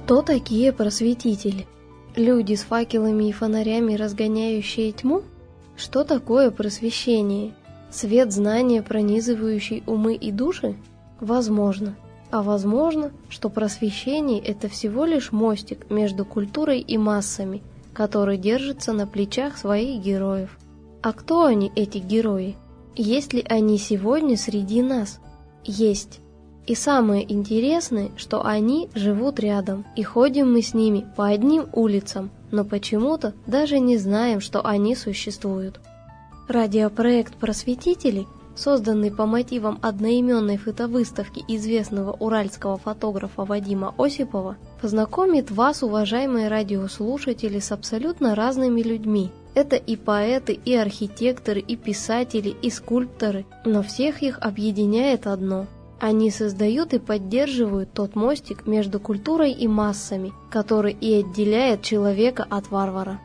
Кто такие просветители? Люди с факелами и фонарями, разгоняющие тьму? Что такое просвещение? Свет знания, пронизывающий умы и души? Возможно. А возможно, что просвещение – это всего лишь мостик между культурой и массами, который держится на плечах своих героев. А кто они, эти герои? Есть ли они сегодня среди нас? Есть. И самое интересное, что они живут рядом, и ходим мы с ними по одним улицам, но почему-то даже не знаем, что они существуют. Радиопроект «Просветители», созданный по мотивам одноименной фотовыставки известного уральского фотографа Вадима Осипова, познакомит вас, уважаемые радиослушатели, с абсолютно разными людьми. Это и поэты, и архитекторы, и писатели, и скульпторы, но всех их объединяет одно – они создают и поддерживают тот мостик между культурой и массами, который и отделяет человека от варвара.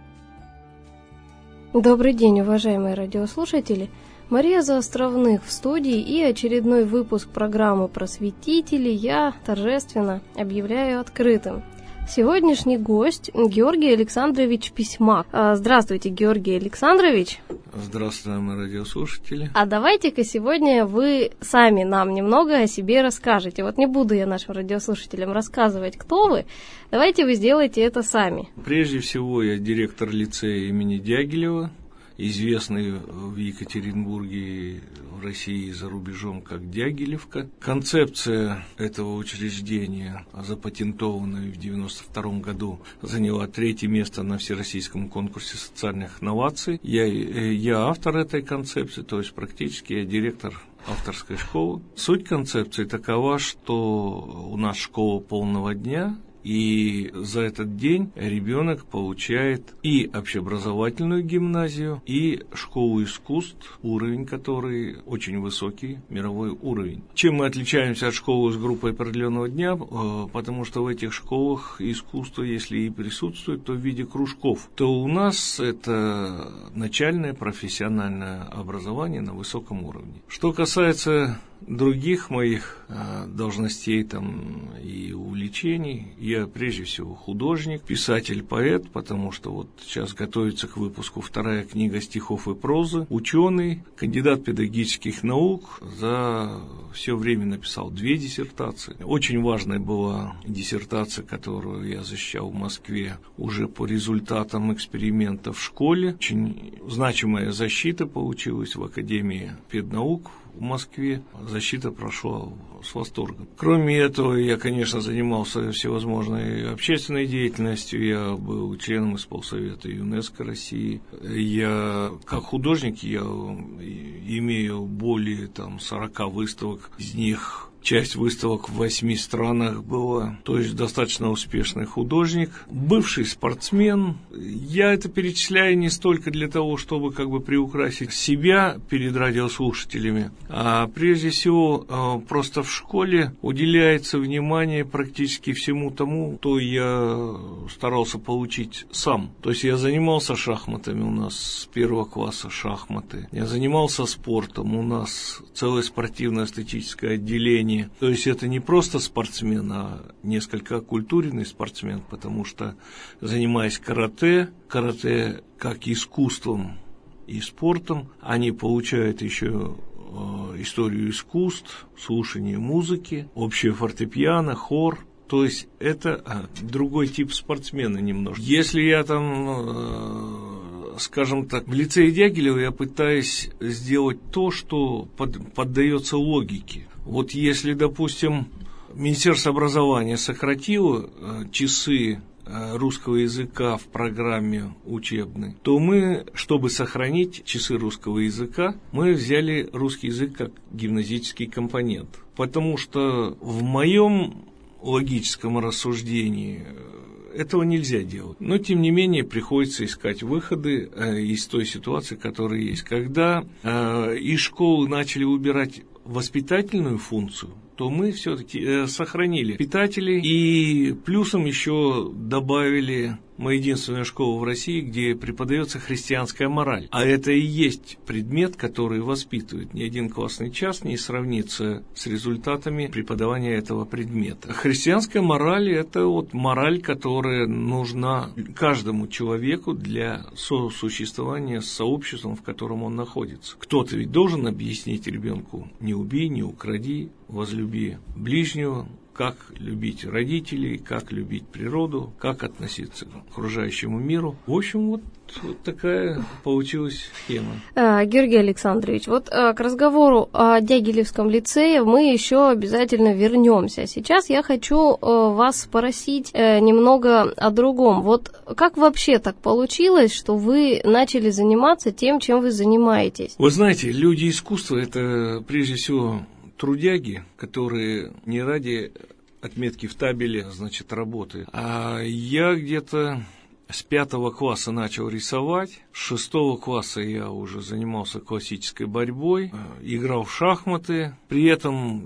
Добрый день, уважаемые радиослушатели! Мария Заостровных в студии, и очередной выпуск программы «Просветители» я торжественно объявляю открытым. Сегодняшний гость Георгий Александрович Письмак. Здравствуйте, Георгий Александрович. Здравствуйте, мои радиослушатели. А давайте-ка сегодня вы сами нам немного о себе расскажете. Вот не буду я нашим радиослушателям рассказывать, кто вы. Давайте вы сделаете это сами. Прежде всего, я директор лицея имени Дягилева, известный в Екатеринбурге, в России и за рубежом как Дягилевка. Концепция этого учреждения, запатентованная в 1992 году, заняла 3-е место на Всероссийском конкурсе социальных новаций. Я автор этой концепции, то есть практически я директор авторской школы. Суть концепции такова, что у нас школа полного дня, и за этот день ребенок получает и общеобразовательную гимназию, и школу искусств, уровень который очень высокий, мировой уровень. Чем мы отличаемся от школы с группой определенного дня? Потому что в этих школах искусство, если и присутствует, то в виде кружков. То у нас это начальное профессиональное образование на высоком уровне. Что касается других моих должностей там и увлечений, я прежде всего художник, писатель, поэт, потому что вот сейчас готовится к выпуску 2-я книга стихов и прозы, ученый, кандидат педагогических наук, за все время написал 2 диссертации. Очень важная была диссертация, которую я защищал в Москве уже по результатам эксперимента в школе. Очень значимая защита получилась в Академии педнаук в Москве. Защита прошла с восторгом. Кроме этого, я, конечно, занимался всевозможной общественной деятельностью. Я был членом исполсовета ЮНЕСКО России. Я, как художник, я имею более 40 выставок. Из них часть выставок в 8 странах была, то есть достаточно успешный художник. Бывший спортсмен. Я это перечисляю не столько для того, чтобы приукрасить себя перед радиослушателями, а прежде всего просто в школе уделяется внимание практически всему тому, что я старался получить сам. То есть я занимался шахматами, у нас с 1 класса шахматы. Я занимался спортом, у нас целое спортивно-эстетическое отделение. То есть это не просто спортсмен, а несколько оккультуренный спортсмен, потому что, занимаясь карате как искусством и спортом, они получают еще историю искусств, слушание музыки, общее фортепиано, хор. То есть это другой тип спортсмена немножко. Если я скажем так, в лицее Дягилева я пытаюсь сделать то, что поддается логике. Вот если, допустим, Министерство образования сократило часы русского языка в программе учебной, то мы, чтобы сохранить часы русского языка, мы взяли русский язык как гимназический компонент. Потому что в моем логическом рассуждении этого нельзя делать. Но, тем не менее, приходится искать выходы из той ситуации, которая есть. Когда из школы начали убирать воспитательную функцию, то мы все-таки сохранили питателей и плюсом еще добавили Мы единственная школа в России, где преподается христианская мораль. А это и есть предмет, который воспитывает. Ни один классный час не сравнится с результатами преподавания этого предмета. Христианская мораль – это вот мораль, которая нужна каждому человеку для сосуществования с сообществом, в котором он находится. Кто-то ведь должен объяснить ребенку: не убей, не укради, возлюби ближнего, как любить родителей, как любить природу, как относиться к окружающему миру. В общем, вот такая получилась схема. Георгий Александрович, вот к разговору о Дягилевском лицее мы еще обязательно вернемся. Сейчас я хочу вас спросить немного о другом. Вот как вообще так получилось, что вы начали заниматься тем, чем вы занимаетесь? Вы знаете, люди искусства – это прежде всего трудяги, которые не ради отметки в табеле, значит, работают. А я где-то с 5 класса начал рисовать, с 6 класса я уже занимался классической борьбой, играл в шахматы. При этом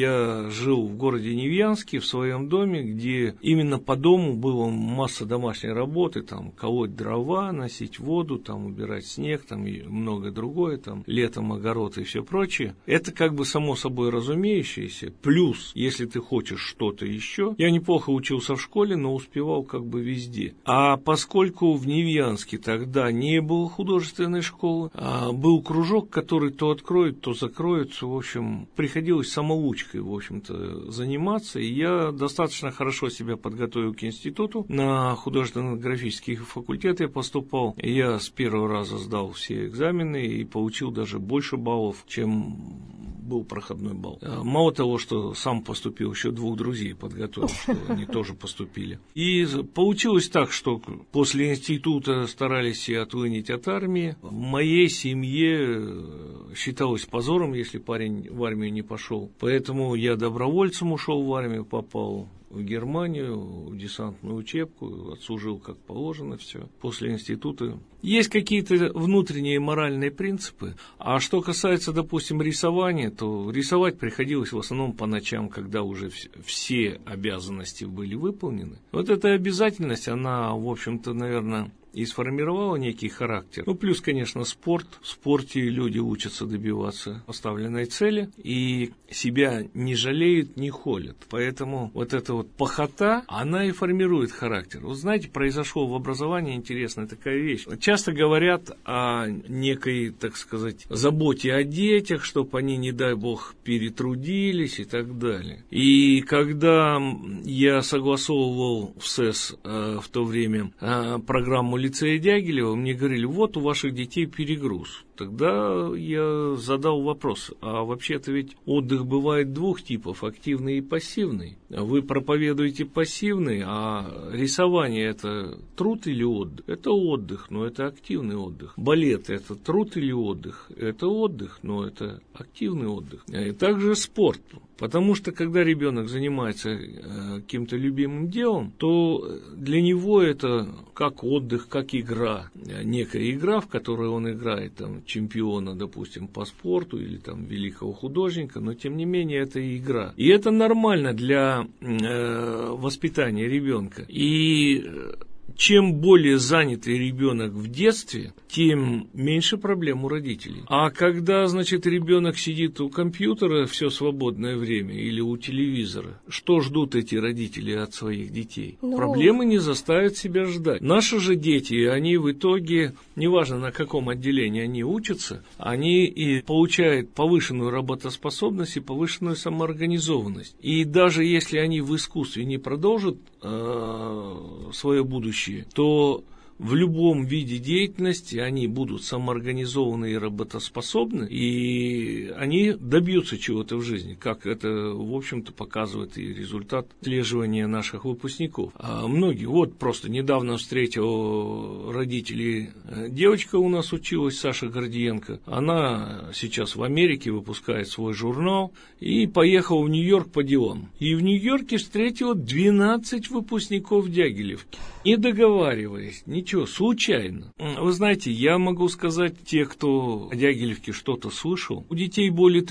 я жил в городе Невьянске, в своем доме, где именно по дому была масса домашней работы, там, колоть дрова, носить воду, там, убирать снег, там, и многое другое, там, летом огород и все прочее. Это как бы само собой разумеющееся. Плюс, если ты хочешь что-то еще, я неплохо учился в школе, но успевал как бы везде. А поскольку в Невьянске тогда не было художественной школы, а был кружок, который то откроет, то закроется, в общем, приходилось самоучкой, в общем-то, заниматься, и я достаточно хорошо себя подготовил к институту. На художественно-графический факультет я поступал, я с первого раза сдал все экзамены и получил даже больше баллов, чем был проходной балл. Мало того, что сам поступил, еще 2 друзей подготовил, что они тоже поступили. И получилось так, что после института старались и отлынить от армии. В моей семье считалось позором, если парень в армию не пошел. Поэтому я добровольцем ушел в армию, попал в Германию, в десантную учебку, отслужил как положено все. После института есть какие-то внутренние моральные принципы. А что касается, допустим, рисования, то рисовать приходилось в основном по ночам, когда уже все обязанности были выполнены. Вот эта обязательность, она, в общем-то, наверное, и сформировала некий характер. Ну, плюс, конечно, спорт. В спорте люди учатся добиваться поставленной цели и себя не жалеют, не холят. Поэтому вот эта вот похота, она и формирует характер. Вы знаете, произошла в образовании интересная такая вещь. Часто говорят о некой, так сказать, заботе о детях, чтобы они, не дай бог, перетрудились и так далее. И когда я согласовывал в СЭС в то время программу лицея Дягилева, мне говорили: вот у ваших детей перегруз. Тогда я задал вопрос: а вообще-то ведь отдых бывает 2 типов, активный и пассивный. Вы проповедуете пассивный, а рисование – это труд или отдых? Это отдых, но это активный отдых. Балет – это труд или отдых? Это отдых, но это активный отдых. И также спорт. Потому что, когда ребенок занимается каким-то любимым делом, то для него это как отдых, как игра. Некая игра, в которой он играет там чемпиона, допустим, по спорту или там великого художника, но тем не менее это игра. И это нормально для воспитания ребенка. И чем более занятый ребенок в детстве, тем меньше проблем у родителей. А когда, значит, ребенок сидит у компьютера все свободное время или у телевизора, что ждут эти родители от своих детей? Проблемы не заставят себя ждать. Наши же дети, они в итоге, неважно на каком отделении они учатся, они и получают повышенную работоспособность и повышенную самоорганизованность. И даже если они в искусстве не продолжат свое будущее, то в любом виде деятельности они будут самоорганизованы и работоспособны, и они добьются чего-то в жизни, как это, в общем-то, показывает и результат отслеживания наших выпускников. А многие, вот просто недавно встретил родителей, девочка у нас училась, Саша Гордиенко, она сейчас в Америке выпускает свой журнал и поехала в Нью-Йорк по делам. И в Нью-Йорке встретила 12 выпускников Дягилевки. Не договариваясь, ничего, случайно. Вы знаете, я могу сказать, те, кто о Дягилевке что-то слышал, у детей более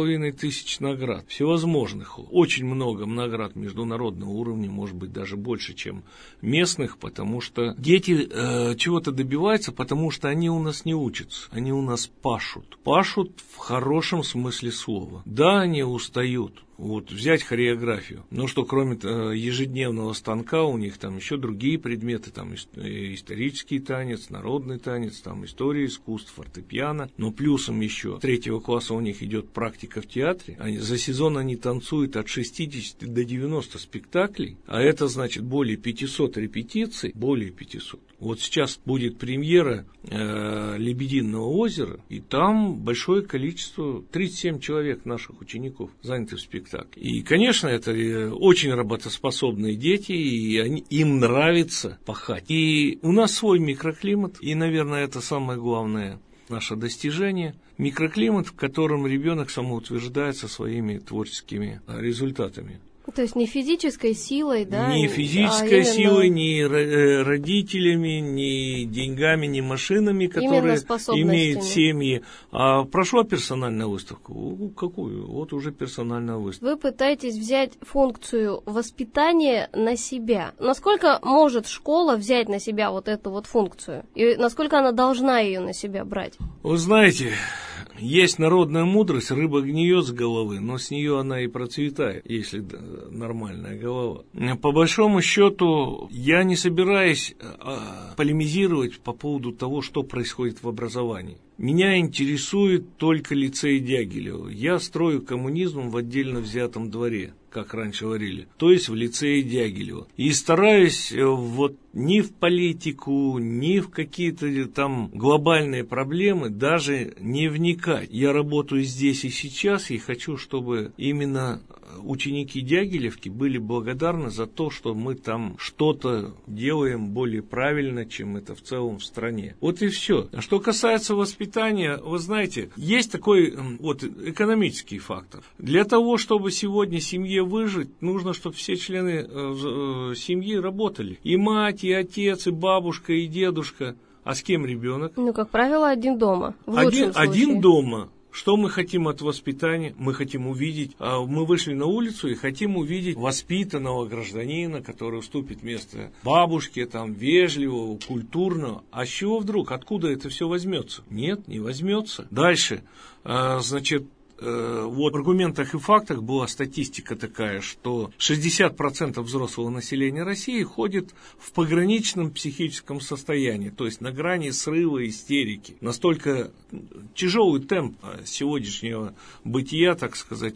3500 наград, всевозможных. Очень много наград международного уровня, может быть, даже больше, чем местных, потому что дети чего-то добиваются, потому что они у нас не учатся, они у нас пашут. Пашут в хорошем смысле слова. Да, они устают. Вот, взять хореографию. Но что кроме ежедневного станка у них там еще другие предметы, там исторический танец, народный танец, там история искусств, фортепиано. Но плюсом еще 3 класса у них идет практика в театре. За сезон они танцуют от 60 до 90 спектаклей, а это значит более 500 репетиций, более 500. Вот сейчас будет премьера «Лебединого озера», и там большое количество, 37 человек наших учеников заняты в спектакле. И, конечно, это очень работоспособные дети, и им нравится пахать. И у нас свой микроклимат, и, наверное, это самое главное наше достижение. Микроклимат, в котором ребенок самоутверждается своими творческими результатами. То есть не физической силой, да? Не физической силой, ни родителями, ни деньгами, ни машинами, которые имеют семьи. А прошла персональная выставка? Какую? Вот уже персональная выставка. Вы пытаетесь взять функцию воспитания на себя. Насколько может школа взять на себя вот эту вот функцию? И насколько она должна ее на себя брать? Вы знаете, есть народная мудрость, рыба гниет с головы, но с нее она и процветает, если нормальная голова. По большому счету, я не собираюсь полемизировать по поводу того, что происходит в образовании. Меня интересует только лицей Дягилева. Я строю коммунизм в отдельно взятом дворе, как раньше говорили, то есть в лицее Дягилева. И стараюсь вот ни в политику, ни в какие-то там глобальные проблемы даже не вникать. Я работаю здесь и сейчас, и хочу, чтобы именно ученики Дягилевки были благодарны за то, что мы там что-то делаем более правильно, чем это в целом в стране. Вот и все. А что касается воспитания, вы знаете, есть такой вот экономический фактор. Для того, чтобы сегодня семье выжить, нужно, чтобы все члены семьи работали. И мать, и отец, и бабушка, и дедушка. А с кем ребенок? Ну, как правило, один дома. Один дома. Что мы хотим от воспитания? Мы хотим увидеть, мы вышли на улицу и хотим увидеть воспитанного гражданина, который уступит место бабушке, там, вежливого, культурного. А с чего вдруг? Откуда это все возьмется? Нет, не возьмется. Дальше, значит, вот в аргументах и фактах была статистика такая, что 60% взрослого населения России ходит в пограничном психическом состоянии, то есть на грани срыва, истерики. Настолько тяжелый темп сегодняшнего бытия, так сказать,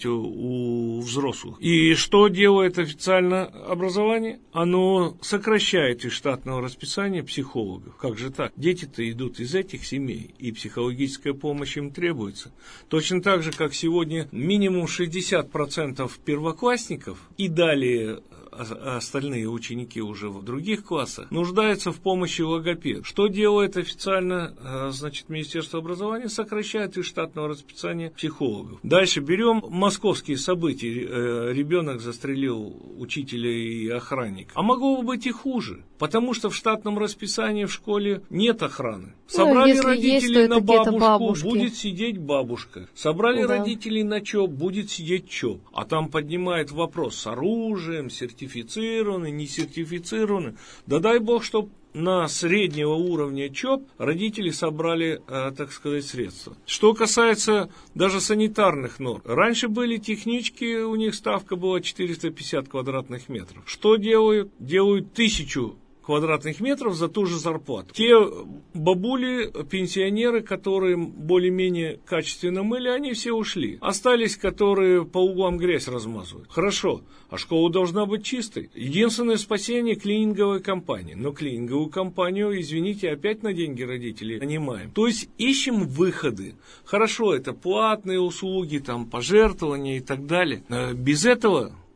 у взрослых. И что делает официальное образование? Оно сокращает из штатного расписания психологов. Как же так? Дети-то идут из этих семей, и психологическая помощь им требуется. Точно так же, как сегодня минимум 60% первоклассников и далее остальные ученики уже в других классах нуждаются в помощи логопеда. Что делает официально, значит, Министерство образования? Сокращает из штатного расписания психологов. Дальше берем московские события. Ребенок застрелил учителя и охранника. А могло бы быть и хуже, потому что в штатном расписании в школе нет охраны. Собрали родителей на бабушку, будет сидеть бабушка. Собрали родителей на ЧОП, будет сидеть ЧОП. А там поднимает вопрос с оружием, сертифицированы, не сертифицированы. Да дай бог, чтобы на среднего уровня ЧОП родители собрали, так сказать, средства. Что касается даже санитарных норм. Раньше были технички, у них ставка была 450 квадратных метров. Что делают? Делают 1000 квадратных метров за ту же зарплату. Те бабули, пенсионеры, которые более-менее качественно мыли, они все ушли. Остались, которые по углам грязь размазывают. Хорошо, а школа должна быть чистой. Единственное спасение – клининговая компания. Но клининговую компанию, извините, опять на деньги родителей нанимаем. То есть ищем выходы. Хорошо, это платные услуги, там, пожертвования и так далее. Без этого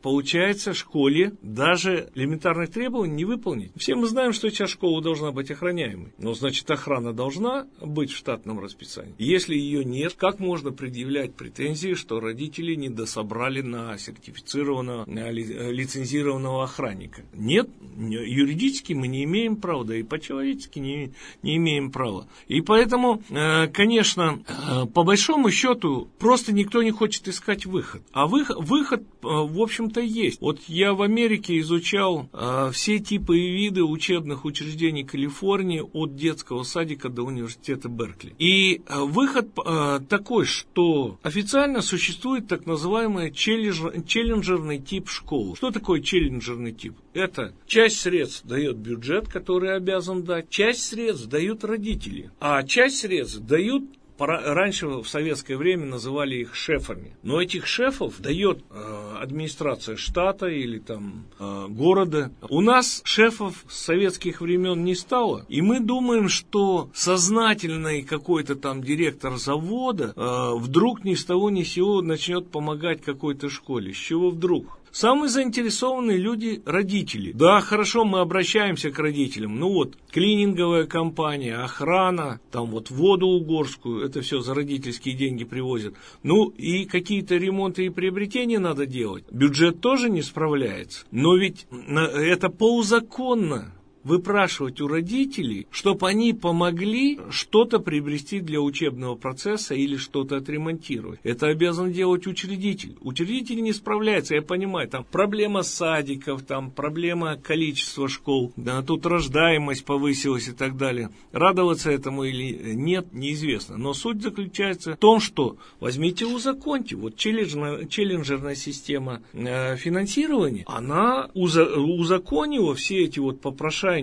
получается, школе даже элементарных требований не выполнить. Все мы знаем, что сейчас школа должна быть охраняемой. Но, значит, охрана должна быть в штатном расписании. Если ее нет, как можно предъявлять претензии, что родители не дособрали на сертифицированного, лицензированного охранника? Нет, юридически мы не имеем права, да и по-человечески не имеем права. И поэтому, конечно, по большому счету, просто никто не хочет искать выход. А выход, в общем-то, есть. Вот я в Америке изучал все типы и виды учебных учреждений Калифорнии от детского садика до университета Беркли. И выход такой, что официально существует так называемый челленджерный тип школы. Что такое челленджерный тип? Это часть средств дает бюджет, который обязан дать, часть средств дают родители, а часть средств дают. Раньше в советское время называли их шефами. Но этих шефов дает администрация штата или там города. У нас шефов с советских времен не стало. И мы думаем, что сознательный какой-то там директор завода вдруг ни с того ни с сего начнет помогать какой-то школе. С чего вдруг? Самые заинтересованные люди – родители. Да, хорошо, мы обращаемся к родителям. Ну вот, клининговая компания, охрана, там вот воду угорскую, это все за родительские деньги привозят. Ну и какие-то ремонты и приобретения надо делать. Бюджет тоже не справляется. Но ведь это полузаконно. Выпрашивать у родителей, чтобы они помогли что-то приобрести для учебного процесса или что-то отремонтировать. Это обязан делать учредитель. Учредитель не справляется, я понимаю, там проблема садиков, там проблема количества школ, да, тут рождаемость повысилась и так далее. Радоваться этому или нет, неизвестно. Но суть заключается в том, что возьмите узаконьте. Вот челленджерная система финансирования, она узаконила все эти вот попрошайничества,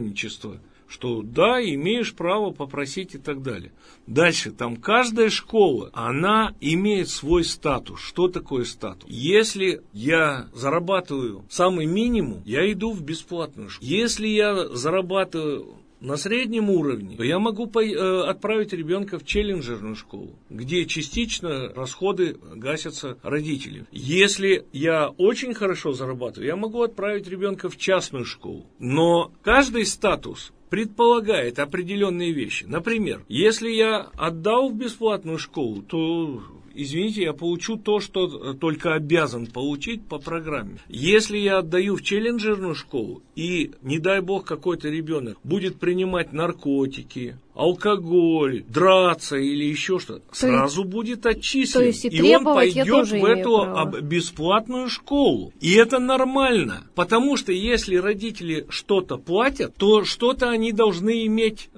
что да, имеешь право попросить и так далее. Дальше, там каждая школа, она имеет свой статус. Что такое статус? Если я зарабатываю самый минимум, я иду в бесплатную школу. Если я зарабатываю на среднем уровне, то я могу отправить ребенка в челленджерную школу, где частично расходы гасятся родителям. Если я очень хорошо зарабатываю, я могу отправить ребенка в частную школу. Но каждый статус предполагает определенные вещи. Например, если я отдал в бесплатную школу, то, извините, я получу то, что только обязан получить по программе. Если я отдаю в челленджерную школу, и, не дай бог, какой-то ребенок будет принимать наркотики, алкоголь, драться или еще что-то, сразу будет отчислен. И он пойдет в эту бесплатную школу. И это нормально. Потому что если родители что-то платят, то что-то они должны иметь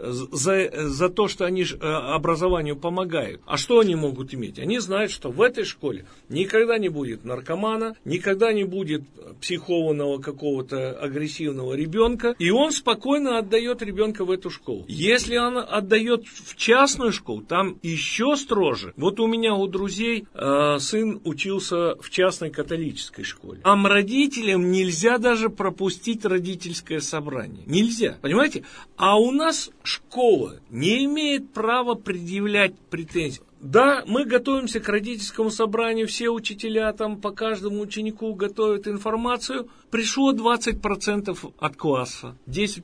за то, что они образованию помогают. А что они могут иметь? Они знают, что в этой школе никогда не будет наркомана, никогда не будет психованного какого-то агрессивного ребенка. И он спокойно отдает ребенка в эту школу. Если он отдает в частную школу, там еще строже. Вот у меня у друзей сын учился в частной католической школе. А родителям нельзя даже пропустить родительское собрание. Нельзя, понимаете? А у нас школа не имеет права предъявлять претензии. Да, мы готовимся к родительскому собранию, все учителя там по каждому ученику готовят информацию. Пришло 20% от класса,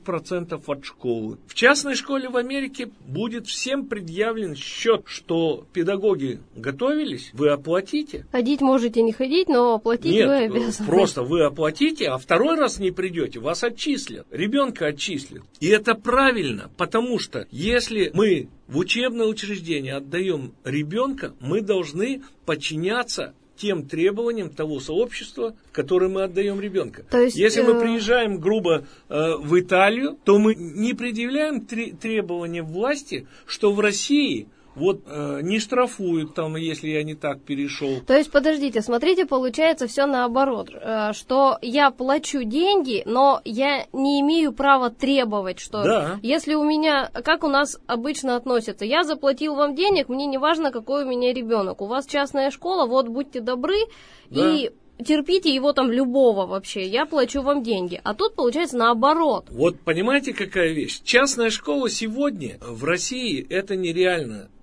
10% от школы. В частной школе в Америке будет всем предъявлен счет, что педагоги готовились, вы оплатите. Ходить можете не ходить, но оплатить вы обязаны. Просто вы оплатите, а второй раз не придете, вас отчислят, ребенка отчислят. И это правильно, потому что если мы в учебное учреждение отдаем ребенка, мы должны подчиняться тем требованиям того сообщества, в которое мы отдаем ребенка. То есть, если мы приезжаем, грубо, в Италию, то мы не предъявляем требования власти, что в России вот не штрафуют, там, если я не так перешел. То есть, подождите, смотрите, получается все наоборот, что я плачу деньги, но я не имею права требовать, что да. Если у меня, как у нас обычно относятся, я заплатил вам денег, мне не важно, какой у меня ребенок, у вас частная школа, вот будьте добры, да. И терпите его там любого вообще, я плачу вам деньги. А тут получается наоборот. Вот понимаете, какая вещь? Частная школа сегодня в России это нереально.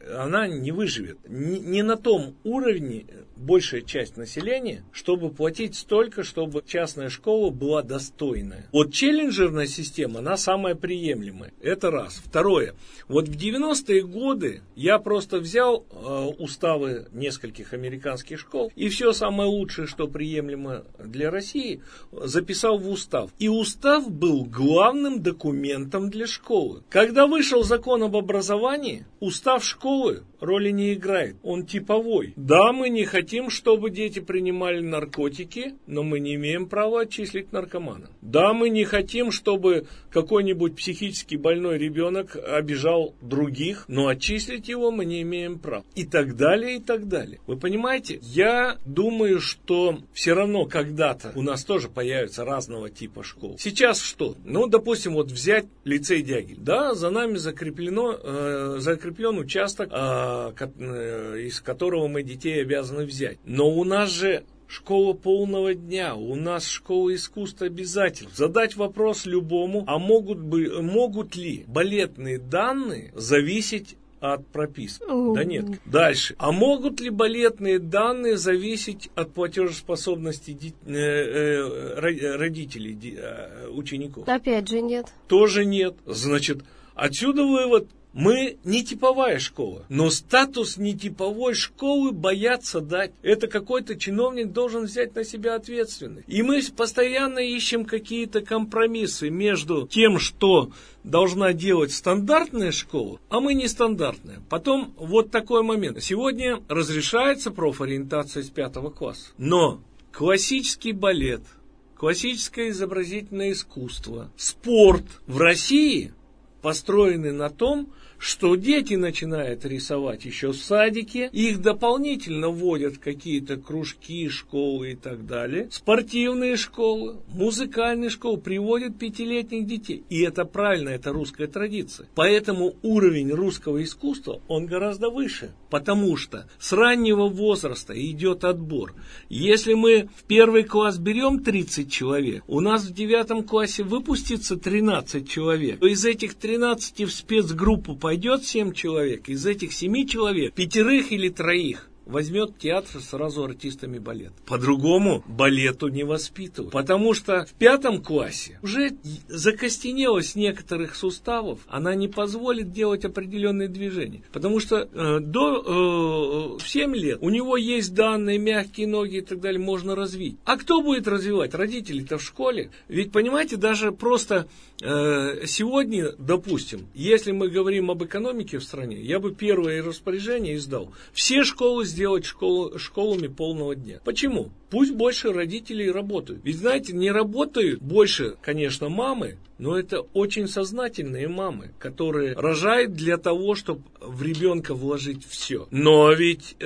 она не выживет. Не на том уровне большая часть населения, чтобы платить столько, чтобы частная школа была достойная. Вот челленджерная система, она самая приемлемая. Это раз. Второе. Вот в 90-е годы я просто взял уставы нескольких американских школ и все самое лучшее, что приемлемо для России, записал в устав. И устав был главным документом для школы. Когда вышел закон об образовании, устав школы роли не играет. Он типовой. Да, мы не хотим, чтобы дети принимали наркотики, но мы не имеем права отчислить наркомана. Да, мы не хотим, чтобы какой-нибудь психически больной ребенок обижал других, но отчислить его мы не имеем права. И так далее, и так далее. Вы понимаете? Я думаю, что все равно когда-то у нас тоже появятся разного типа школ. Сейчас что? Ну, допустим, вот взять лицей Дягиль. Да, за нами закреплен участок, из которого мы детей обязаны взять. Но у нас же школа полного дня, у нас школа искусств обязательно. Задать вопрос любому, а могут ли балетные данные зависеть от прописки? Да нет. Дальше. А могут ли балетные данные зависеть от платежеспособности родителей, учеников? Опять же нет. Тоже нет. Значит, отсюда вывод. Мы не типовая школа, но статус нетиповой школы боятся дать. Это какой-то чиновник должен взять на себя ответственность. И мы постоянно ищем какие-то компромиссы между тем, что должна делать стандартная школа, а мы нестандартная. Потом вот такой момент. Сегодня разрешается профориентация с 5 класса, но классический балет, классическое изобразительное искусство, спорт в России построены на том, что дети начинают рисовать еще в садике, их дополнительно вводят в какие-то кружки, школы и так далее, спортивные школы, музыкальные школы приводят 5-летних детей. И это правильно, это русская традиция. Поэтому уровень русского искусства, он гораздо выше, потому что с раннего возраста идет отбор. Если мы в 1 класс берем 30 человек, у нас в 9 классе выпустится 13 человек, то из этих 13 в спецгруппу пойдет 7 человек, из этих 7 человек 5 или 3 возьмет театр сразу артистами балета. По-другому балету не воспитывают. Потому что в 5 классе уже закостенелость некоторых суставов, она не позволит делать определенные движения. Потому что в 7 лет у него есть данные, мягкие ноги и так далее, можно развить. А кто будет развивать? Родители-то в школе. Ведь, понимаете, даже просто сегодня, допустим, если мы говорим об экономике в стране, я бы первое распоряжение издал. Все школы сделать школами полного дня. Почему? Пусть больше родителей работают. Ведь, знаете, не работают больше, конечно, мамы, но это очень сознательные мамы, которые рожают для того, чтобы в ребенка вложить все. Но ведь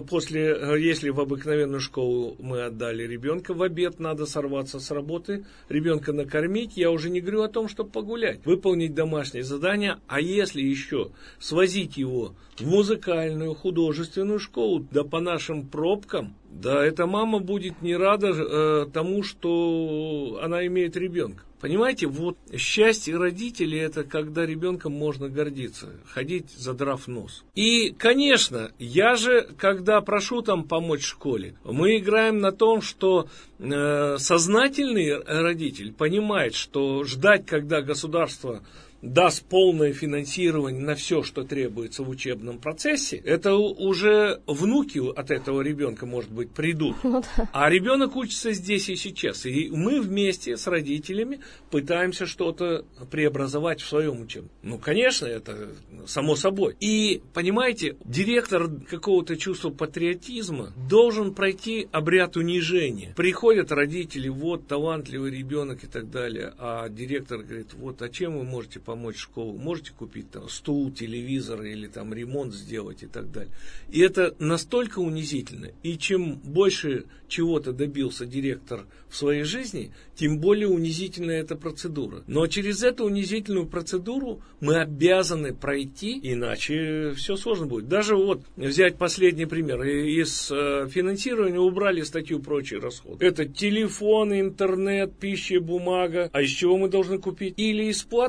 если в обыкновенную школу мы отдали ребенка, в обед надо сорваться с работы, ребенка накормить, я уже не говорю о том, чтобы погулять, выполнить домашние задания, а если еще свозить его в музыкальную, художественную школу, да по нашим пробкам, да эта мама будет не рада тому, что она имеет ребенка. Понимаете, вот счастье родителей — это когда ребенком можно гордиться, ходить задрав нос. И, конечно, я же, когда прошу там помочь школе, мы играем на том, что сознательный родитель понимает, что ждать, когда государство даст полное финансирование на все, что требуется в учебном процессе, это уже внуки от этого ребенка, может быть, придут. А ребенок учится здесь и сейчас. И мы вместе с родителями пытаемся что-то преобразовать в своем учебном. Ну, конечно, это само собой. И, понимаете, директор какого-то чувства патриотизма должен пройти обряд унижения. Приходят родители, вот, талантливый ребенок и так далее, а директор говорит, вот, а чем вы можете помочь школу? Можете купить там стул, телевизор или там ремонт сделать и так далее. И это настолько унизительно. И чем больше чего-то добился директор в своей жизни, тем более унизительна эта процедура. Но через эту унизительную процедуру мы обязаны пройти, иначе все сложно будет. Даже вот взять последний пример. Из финансирования убрали статью «Прочие расходы». Это телефон, интернет, пища, бумага. А из чего мы должны купить? Или из платных услуг,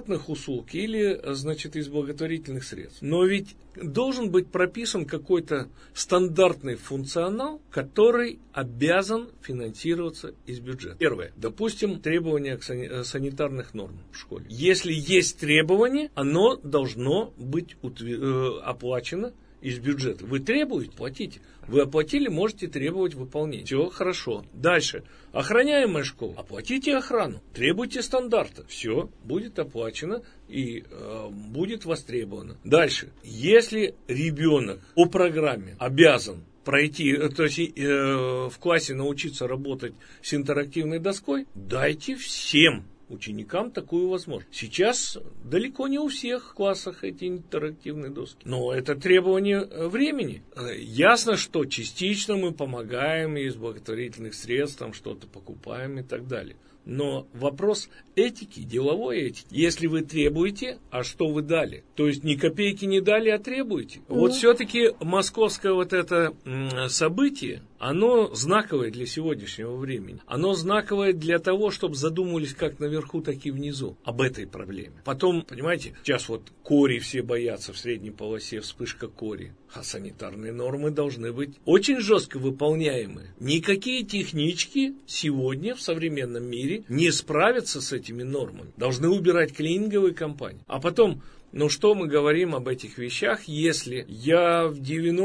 госуслуг или, значит, из благотворительных средств. Но ведь должен быть прописан какой-то стандартный функционал, который обязан финансироваться из бюджета. Первое. Допустим, требования к санитарных норм в школе. Если есть требование, оно должно быть оплачено из бюджета. Вы требуете, платите. Вы оплатили, можете требовать выполнения. Все хорошо. Дальше. Охраняемая школа. Оплатите охрану. Требуйте стандарта. Все будет оплачено и будет востребовано. Дальше. Если ребенок по программе обязан пройти, то есть в классе научиться работать с интерактивной доской, дайте всем ученикам такую возможность. Сейчас далеко не у всех в классах эти интерактивные доски. Но это требование времени. Ясно, что частично мы помогаем из благотворительных средств, там что-то покупаем и так далее. Но вопрос этики, деловой этики. Если вы требуете, а что вы дали? То есть ни копейки не дали, а требуете. Вот все-таки московское вот это событие, оно знаковое для сегодняшнего времени. Оно знаковое для того, чтобы задумывались как наверху, так и внизу об этой проблеме. Потом, понимаете, сейчас вот кори все боятся в средней полосе, вспышка кори. А санитарные нормы должны быть очень жестко выполняемы. Никакие технички сегодня в современном мире не справятся с этими нормами. Должны убирать клининговые компании. А потом, ну что мы говорим об этих вещах, если я в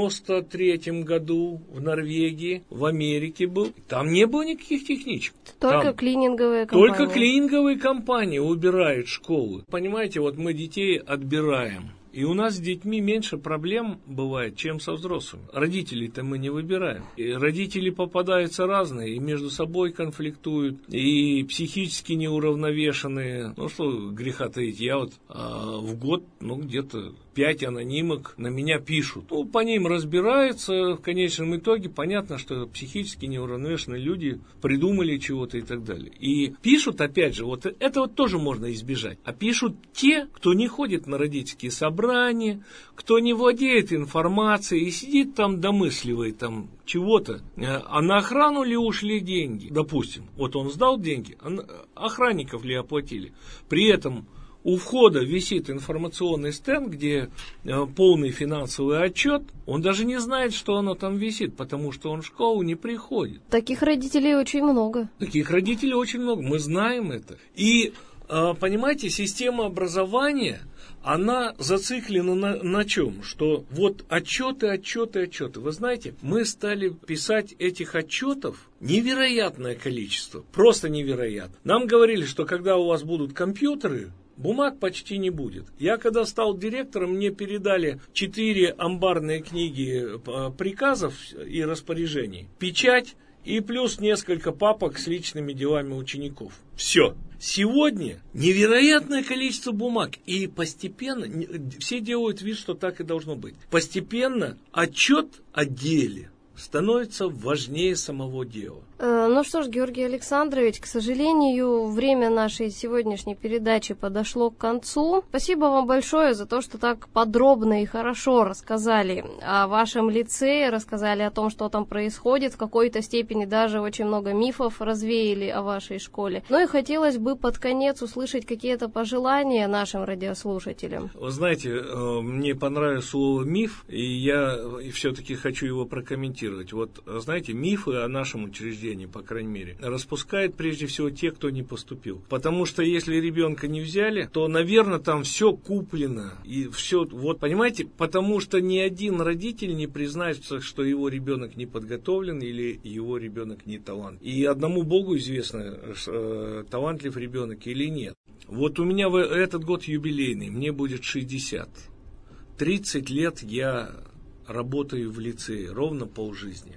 93-м году в Норвегии, в Америке был, там не было никаких техничек. Только клининговые компании. Только клининговые компании убирают школы. Понимаете, вот мы детей отбираем. И у нас с детьми меньше проблем бывает, чем со взрослыми. Родителей-то мы не выбираем. И родители попадаются разные, и между собой конфликтуют, и психически неуравновешенные. Ну что греха таить, я вот в год, где-то 5 анонимок на меня пишут. Ну, по ним разбираются, в конечном итоге понятно, что психически неуравновешенные люди придумали чего-то и так далее. И пишут, опять же, вот это вот тоже можно избежать. А пишут те, кто не ходит на родительские собрания, кто не владеет информацией и сидит там, домысливает там чего-то. А на охрану ли ушли деньги? Допустим, вот он сдал деньги, охранников ли оплатили? При этом у входа висит информационный стенд, где полный финансовый отчет. Он даже не знает, что оно там висит, потому что он в школу не приходит. Таких родителей очень много. Таких родителей очень много. Мы знаем это. И, понимаете, система образования, она зациклена на чем? Что вот отчеты. Вы знаете, мы стали писать этих отчетов невероятное количество. Просто невероятно. Нам говорили, что когда у вас будут компьютеры, бумаг почти не будет. Я когда стал директором, мне передали 4 амбарные книги приказов и распоряжений, печать и плюс несколько папок с личными делами учеников. Все. Сегодня невероятное количество бумаг. И постепенно, все делают вид, что так и должно быть. Постепенно отчет о деле становится важнее самого дела. Ну что ж, Георгий Александрович, к сожалению, время нашей сегодняшней передачи подошло к концу. Спасибо вам большое за то, что так подробно и хорошо рассказали о вашем лицее, рассказали о том, что там происходит, в какой-то степени даже очень много мифов развеяли о вашей школе. Ну и хотелось бы под конец услышать какие-то пожелания нашим радиослушателям. Вы знаете, мне понравилось слово «миф», и я все-таки хочу его прокомментировать. Вот, знаете, мифы о нашем учреждении, по крайней мере, распускают прежде всего те, кто не поступил. Потому что если ребенка не взяли, то, наверное, там все куплено. И все, вот, понимаете, потому что ни один родитель не признается, что его ребенок не подготовлен или его ребенок не талант. И одному Богу известно, талантлив ребенок или нет. Вот у меня этот год юбилейный, мне будет 60. 30 лет я работаю в лицее, ровно полжизни.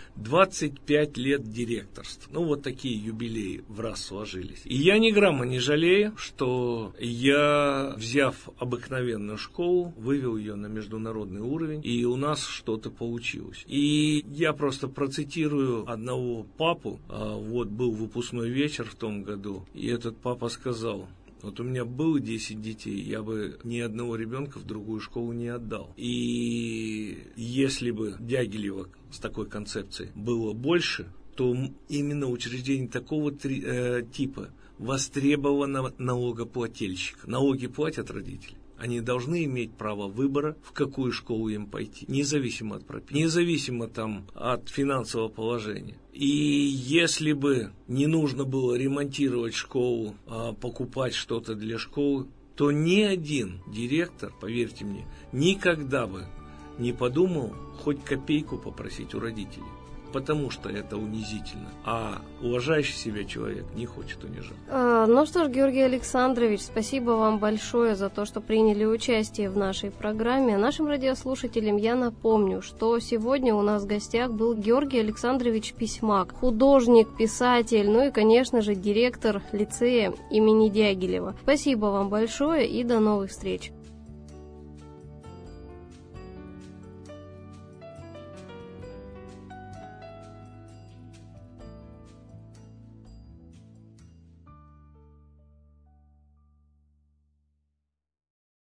25 лет директорства. Ну, вот такие юбилеи в раз сложились. И я ни грамма не жалею, что я, взяв обыкновенную школу, вывел ее на международный уровень, и у нас что-то получилось. И я просто процитирую одного папу. Вот был выпускной вечер в том году, и этот папа сказал: вот у меня было 10 детей, я бы ни одного ребенка в другую школу не отдал. И если бы Дягилева с такой концепцией было больше, то именно учреждений такого типа востребована налогоплательщика. Налоги платят родители. Они должны иметь право выбора, в какую школу им пойти, независимо от прописки, независимо от финансового положения. И если бы не нужно было ремонтировать школу, покупать что-то для школы, то ни один директор, поверьте мне, никогда бы не подумал хоть копейку попросить у родителей. Потому что это унизительно. А уважающий себя человек не хочет унижать. Ну что ж, Георгий Александрович, спасибо вам большое за то, что приняли участие в нашей программе. Нашим радиослушателям я напомню, что сегодня у нас в гостях был Георгий Александрович Письмак, художник, писатель, ну и, конечно же, директор лицея имени Дягилева. Спасибо вам большое и до новых встреч.